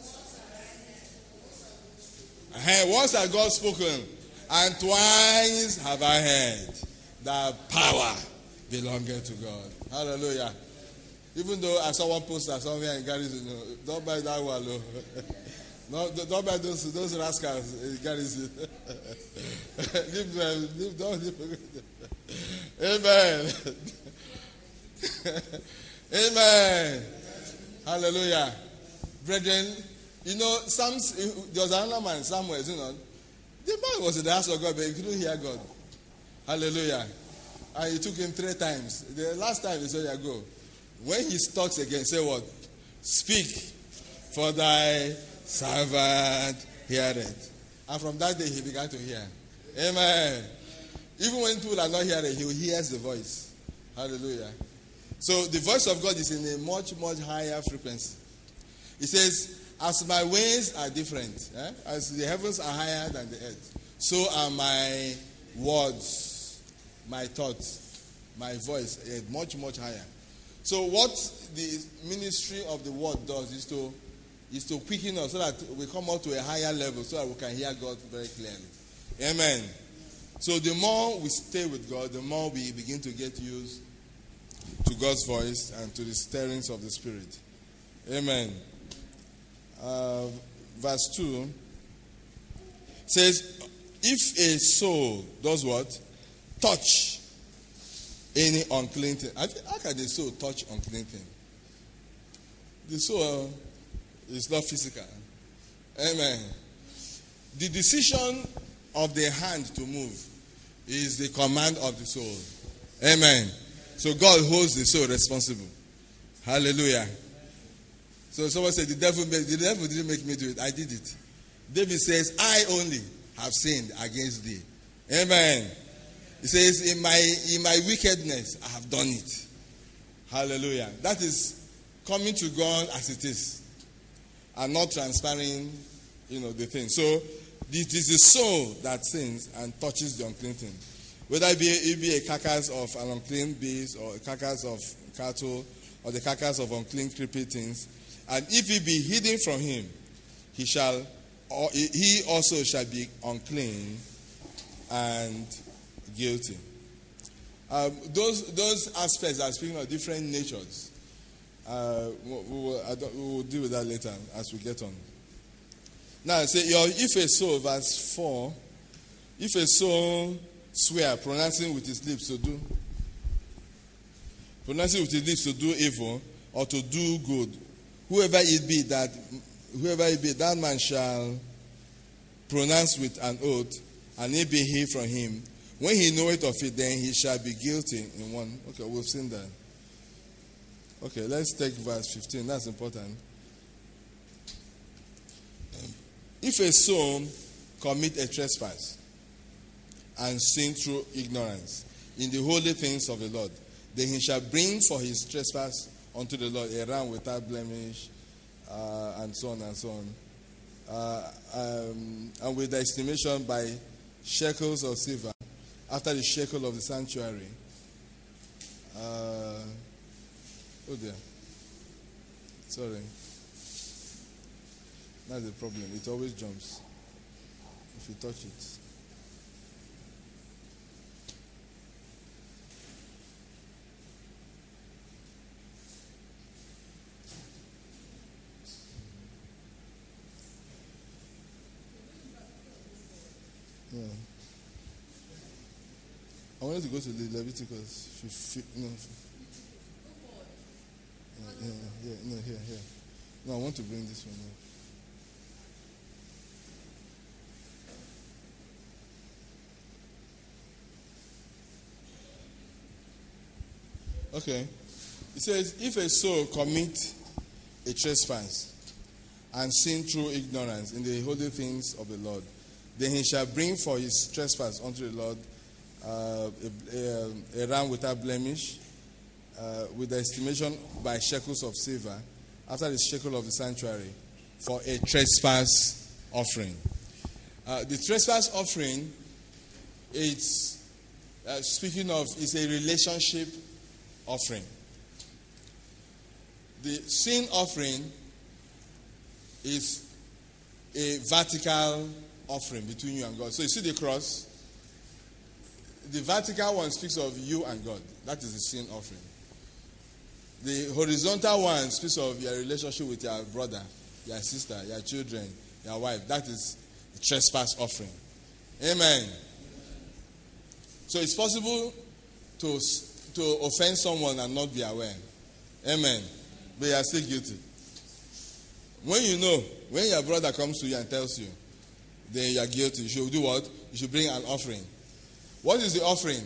Uh, once has God spoken, and twice have I heard that power belongeth to God. Hallelujah. Even though I saw one poster somewhere in Garrison, you know, don't buy that one. No, no don't buy those those rascals in Garrison. Leave them. Leave, don't leave. Amen. Amen. Hallelujah. Brethren, you know, some, there was another man somewhere, you know. The man was in the house of God, but he couldn't hear God. Hallelujah. And it took him three times. The last time he said, yeah, go. When he talks again, say what? Speak, for thy servant heareth. And from that day, he began to hear. Amen. Even when people are not hearing, he hears the voice. Hallelujah. So the voice of God is in a much, much higher frequency. He says, as my ways are different, eh? As the heavens are higher than the earth, so are my words, my thoughts, my voice, eh, much, much higher. So what the ministry of the word does is to is to quicken us so that we come up to a higher level so that we can hear God very clearly. Amen. So the more we stay with God, the more we begin to get used to God's voice and to the stirrings of the Spirit. Amen. Uh, verse two says, if a soul does what? Touch any unclean thing. How can the soul touch unclean thing? The soul is not physical. Amen. The decision of the hand to move is the command of the soul. Amen. So God holds the soul responsible. Hallelujah. So someone said, the devil made, the devil didn't make me do it. I did it. David says, I only have sinned against thee. Amen. He says, in my in my wickedness, I have done it. Hallelujah. That is coming to God as it is and not transferring, you know, the thing. So it is the soul that sins and touches the unclean thing. Whether it be, it be a carcass of an unclean beast or a carcass of cattle or the carcass of unclean creepy things. And if it be hidden from him, he shall, or he also shall be unclean and guilty. Um, those those aspects are speaking of different natures. Uh, we, will, I don't, we will deal with that later as we get on. Now, say, if a soul, verse four, if a soul swear, pronouncing with his lips to do, pronouncing with his lips to do evil or to do good, whoever it be that, whoever it be, that man shall pronounce with an oath, and it be hid from him. When he knoweth of it, then he shall be guilty in one. Okay, we've seen that. Okay, let's take verse fifteen. That's important. If a soul commit a trespass and sin through ignorance in the holy things of the Lord, then he shall bring for his trespass unto the Lord a ram without blemish, uh, and so on and so on. Uh, um, and with the estimation by shekels of silver, after the shekel of the sanctuary. Uh, oh dear. Sorry. That's the problem. It always jumps if you touch it. Yeah. I wanted to go to the Leviticus. No. Yeah, yeah, yeah, no, here, here. No, I want to bring this one up. Okay. It says, if a soul commit a trespass and sin through ignorance in the holy things of the Lord, then he shall bring for his trespass unto the Lord uh, a, a, a ram without blemish, uh, with the estimation by shekels of silver, after the shekel of the sanctuary, for a trespass offering. Uh, the trespass offering, it's uh, speaking of, is a relationship offering. The sin offering is a vertical offering between you and God. So you see the cross? The vertical one speaks of you and God. That is the sin offering. The horizontal one speaks of your relationship with your brother, your sister, your children, your wife. That is the trespass offering. Amen. So it's possible to, to offend someone and not be aware. Amen. But you are still guilty. When you know, when your brother comes to you and tells you, then you are guilty. You should do what? You should bring an offering. What is the offering?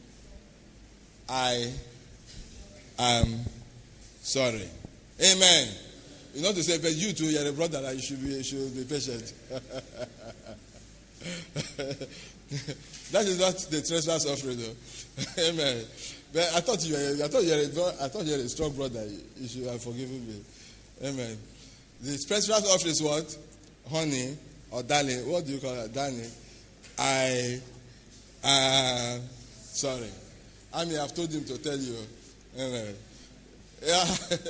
I am sorry. Amen. You know to say, but you too, you're a brother, that you should be, you should be patient. That is not the trespass offering, though. Amen. But I thought you were, I thought you were, a, I thought you were a strong brother. You should have forgiven me. Amen. The trespass offering is what? Honey or darling. What do you call it? Darling. I am sorry. I mean, I've told him to tell you. Amen. Yeah.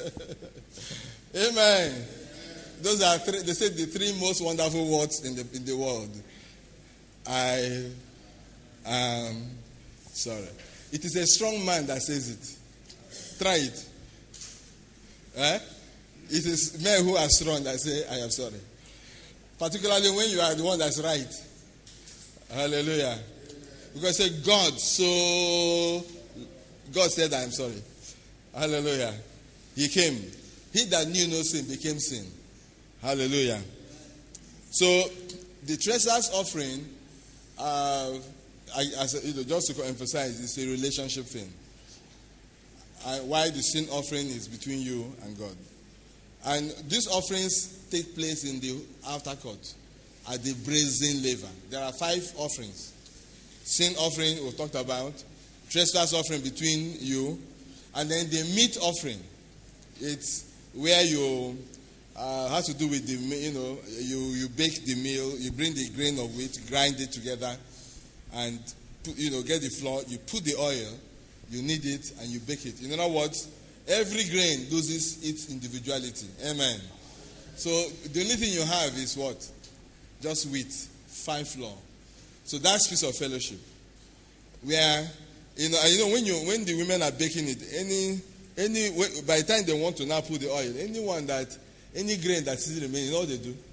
Amen. Those are three, they say the three most wonderful words in the in the world. I am sorry. It is a strong man that says it. Try it. Eh? It is men who are strong that say, I am sorry. Particularly when you are the one that's right. Hallelujah. Because say God, so God said, I am sorry. Hallelujah. He came. He that knew no sin became sin. Hallelujah. So the trespass offering, uh, I, as, you know, just to emphasize, it's a relationship thing. Uh, why the sin offering is between you and God. And these offerings take place in the outer court at the brazen laver. There are five offerings. Sin offering we talked about, trespass offering between you, and then the meat offering. It's where you uh, have to do with the, you know, you, you bake the meal, you bring the grain of wheat, grind it together, and put, you know, get the flour, you put the oil, you knead it, and you bake it. In other words, every grain loses its individuality. Amen. So the only thing you have is what? Just wheat, fine flour. So that's piece of fellowship. Where, you know, you know when you when the women are baking it, any any by the time they want to now put the oil, anyone that any grain that is remaining, you know what they do?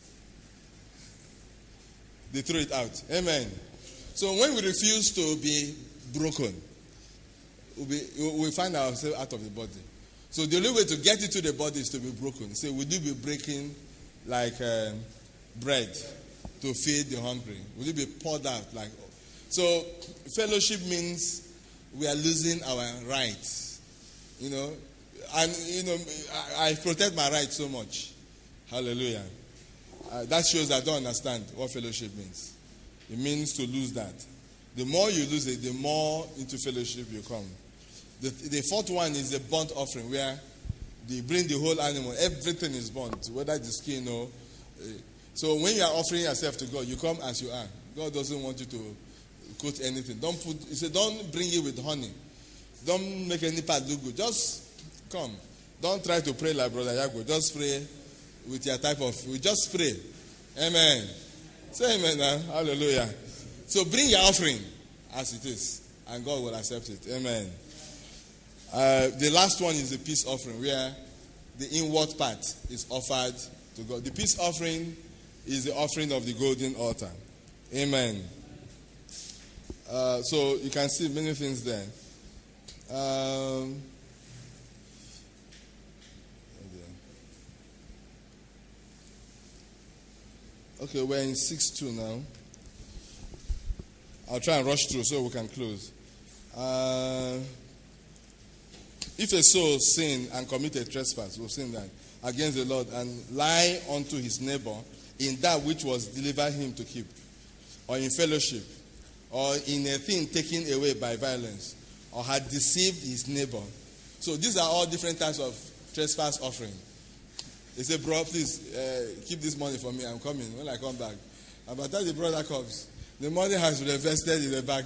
They throw it out. Amen. So when we refuse to be broken, we we'll we find ourselves out of the body. So the only way to get into the body is to be broken. So would you be breaking like um, bread to feed the hungry? Would you be poured out like? So fellowship means we are losing our rights. You know, and you know I, I protect my rights so much. Hallelujah. Uh, that shows I don't understand what fellowship means. It means to lose that. The more you lose it, the more into fellowship you come. The, the fourth one is the burnt offering, where they bring the whole animal. Everything is burnt, whether the skin or... Uh, so when you are offering yourself to God, you come as you are. God doesn't want you to coat anything. Don't put... He said, don't bring it with honey. Don't make any part look good. Just come. Don't try to pray like Brother Yago. Just pray with your type of... We just pray. Amen. Say amen now. Hallelujah. So bring your offering as it is, and God will accept it. Amen. Uh, the last one is the peace offering, where the inward part is offered to God. The peace offering is the offering of the golden altar. Amen. Uh, so you can see many things there. Um, Okay, we're in six two now. I'll try and rush through so we can close. Uh, if a soul sin and commit a trespass, we've seen that, against the Lord, and lie unto his neighbor in that which was delivered him to keep, or in fellowship, or in a thing taken away by violence, or had deceived his neighbor. So these are all different types of trespass offering. They say, bro, please uh, keep this money for me. I'm coming when I come back. And by the time the brother comes, the money has been invested in the bag.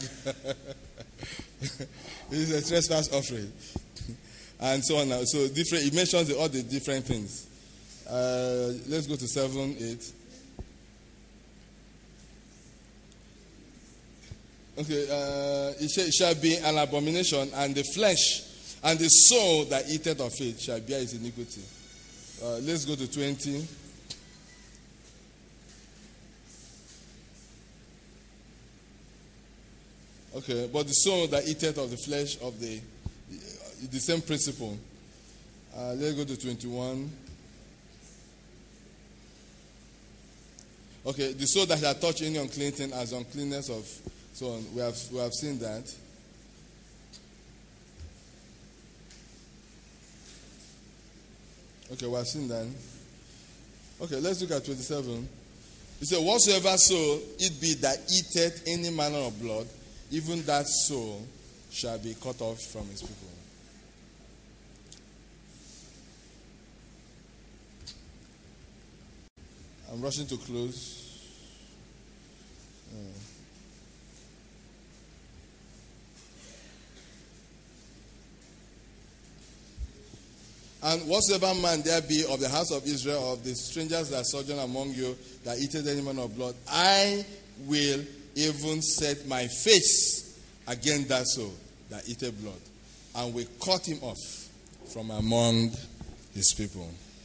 It is a trespass offering. And so on. So different. It mentions all the different things. Uh, let's go to seven, eight. Okay. Uh, it, shall, it shall be an abomination, and the flesh and the soul that eateth of it shall bear its iniquity. Uh, let's go to twenty. Okay, but the soul that eateth of the flesh of the, the same principle. Uh, let's go to twenty-one. Okay, the soul that shall touch any unclean thing as uncleanness of so on. We have we have seen that. Okay, we have seen that. Okay, let's look at twenty-seven. It says, whatsoever soul it be that eateth any manner of blood, even that soul shall be cut off from his people. I'm rushing to close. Uh, And whatsoever man there be of the house of Israel, of the strangers that sojourn among you, that eateth any manner of blood, I will even set my face against that soul that eateth blood, and will cut him off from among his people.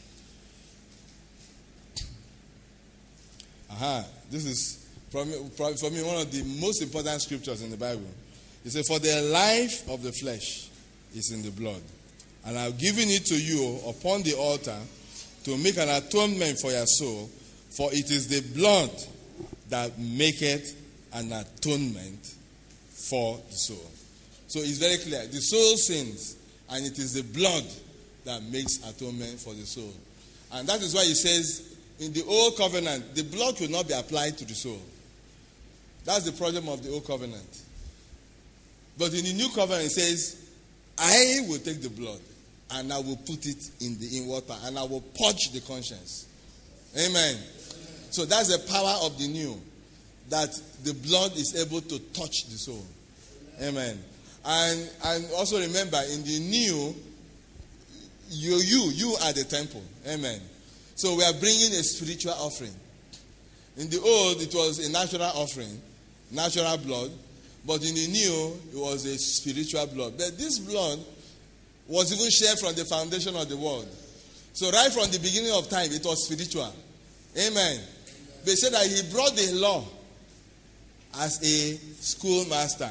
Aha, this is for me, for me one of the most important scriptures in the Bible. It says, for the life of the flesh is in the blood. And I've given it to you upon the altar to make an atonement for your soul, for it is the blood that maketh an atonement for the soul. So it's very clear. The soul sins, and it is the blood that makes atonement for the soul. And that is why he says, in the old covenant, the blood could not be applied to the soul. That's the problem of the old covenant. But in the new covenant, it says, I will take the blood and I will put it in the in water and I will purge the conscience. Amen. So that's the power of the new, that the blood is able to touch the soul. Amen. And and also remember, in the new, you you you are the temple. Amen. So we are bringing a spiritual offering. In the old, it was a natural offering, natural blood. But in the new, it was a spiritual blood. But this blood was even shed from the foundation of the world. So right from the beginning of time, it was spiritual. Amen. They said that he brought the law as a schoolmaster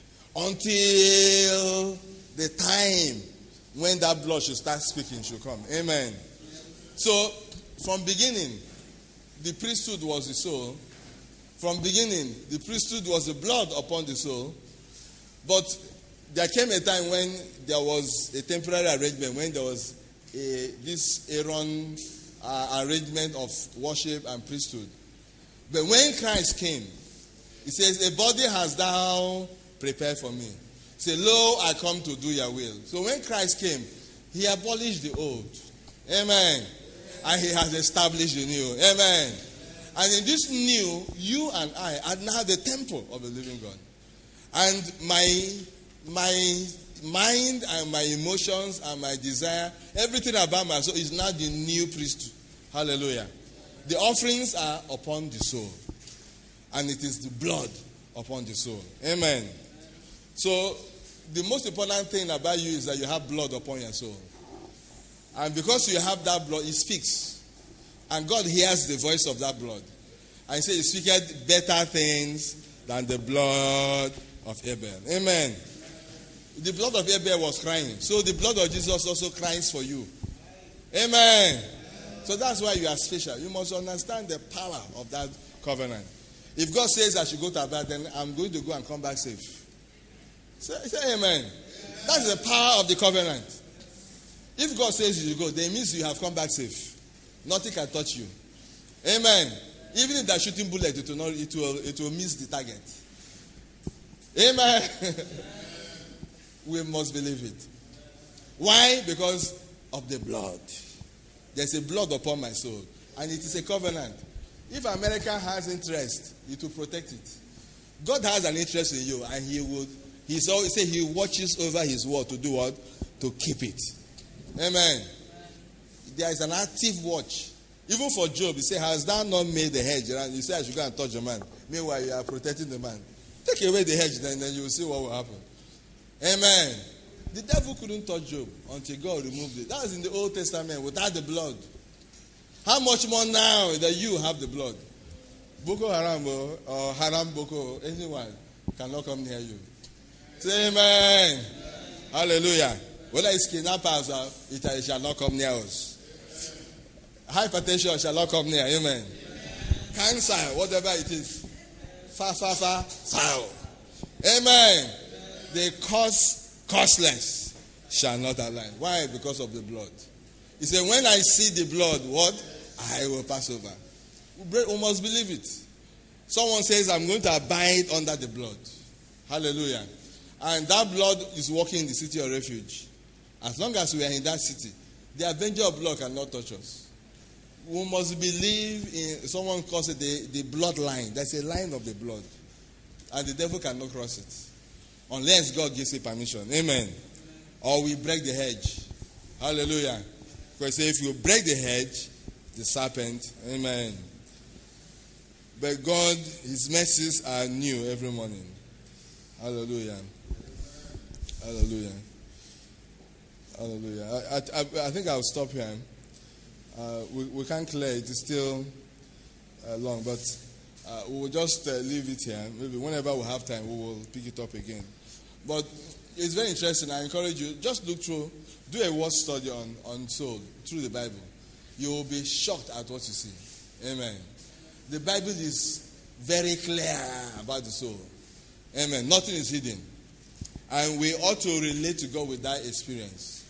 until the time when that blood should start speaking should come. Amen. So from beginning, the priesthood was the soul. From beginning, the priesthood was the blood upon the soul. But there came a time when there was a temporary arrangement, when there was a, this Aaron uh, arrangement of worship and priesthood. But when Christ came, he says, a body has thou prepared for me. Say, lo, I come to do your will. So when Christ came, he abolished the old. Amen. And he has established the new. Amen. And in this new, you and I are now the temple of the living God. And my my mind and my emotions and my desire, everything about my soul is now the new priesthood. Hallelujah. The offerings are upon the soul. And it is the blood upon the soul. Amen. So the most important thing about you is that you have blood upon your soul. And because you have that blood, it speaks. And God hears the voice of that blood. And he says, he speaketh better things than the blood of Abel. Amen. The blood of Abel was crying. So the blood of Jesus also cries for you. Amen. So that's why you are special. You must understand the power of that covenant. If God says I should go to Abba, then I'm going to go and come back safe. Say, say amen. That's the power of the covenant. If God says you should go, then it means you have come back safe. Nothing can touch you. Amen. Even if they're shooting bullet, it will not, it will, it will miss the target. Amen. We must believe it. Why? Because of the blood. There's a blood upon my soul. And it is a covenant. If America has interest, it will protect it. God has an interest in you, and he would, he's always say he watches over his word to do what? To keep it. Amen. There is an active watch. Even for Job, he said, has thou not made the hedge? And you say, I should go and touch a man. Meanwhile, you are protecting the man. Take away the hedge, then, then you will see what will happen. Amen. The devil couldn't touch Job until God removed it. That was in the Old Testament without the blood. How much more now that you have the blood? Boko Haram or Haram Boko, anyone cannot come near you. Say amen. Hallelujah. Whether it's kidnappers, it shall not come near us. Hypertension shall not come near. Amen. Amen. Cancer, whatever it is. Far, far, far, far. Amen. The cause, causeless shall not align. Why? Because of the blood. He said, when I see the blood, what? I will pass over. We must believe it. Someone says, I'm going to abide under the blood. Hallelujah. And that blood is walking in the city of refuge. As long as we are in that city, the avenger of blood cannot touch us. We must believe in, someone calls it the, the bloodline. That's a line of the blood. And the devil cannot cross it. Unless God gives it permission. Amen. Or we break the hedge. Hallelujah. Because if you break the hedge, the serpent, amen. But God, his mercies are new every morning. Hallelujah. Hallelujah. Hallelujah. I, I, I think I'll stop here. Uh, we, we can't clear it. It's still uh, long, but uh, we will just uh, leave it here. Maybe whenever we have time, we will pick it up again. But it's very interesting. I encourage you, just look through, do a word study on, on soul through the Bible. You will be shocked at what you see. Amen. The Bible is very clear about the soul. Amen. Nothing is hidden. And we ought to relate to God with that experience.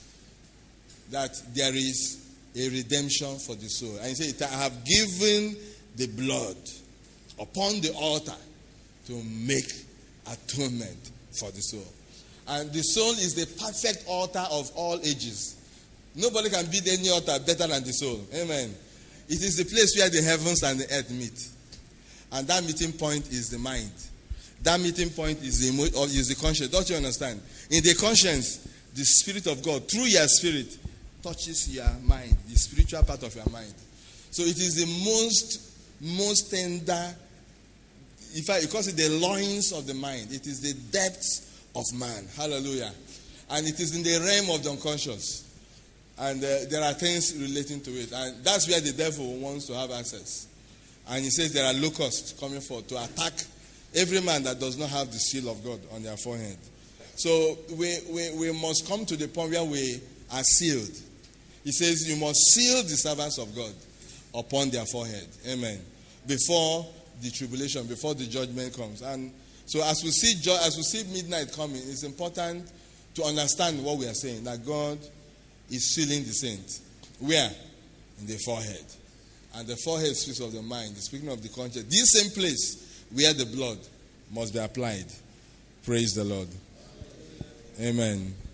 That there is a redemption for the soul. And he said, I have given the blood upon the altar to make atonement for the soul. And the soul is the perfect altar of all ages. Nobody can build any altar better than the soul. Amen. It is the place where the heavens and the earth meet. And that meeting point is the mind. That meeting point is the, emo- or is the conscience. Don't you understand? In the conscience, the Spirit of God, through your spirit, touches your mind, the spiritual part of your mind. So it is the most, most tender, in fact, it calls it the loins of the mind. It is the depths of man. Hallelujah. And it is in the realm of the unconscious. And uh, there are things relating to it. And that's where the devil wants to have access. And he says there are locusts coming forth to attack every man that does not have the seal of God on their forehead. So we, we, we must come to the point where we are sealed. He says you must seal the servants of God upon their forehead. Amen. Before the tribulation, before the judgment comes. And so as we see as we see midnight coming, it's important to understand what we are saying. That God is sealing the saints. Where? In the forehead. And the forehead speaks of the mind. Speaking of the conscience. This same place where the blood must be applied. Praise the Lord. Amen.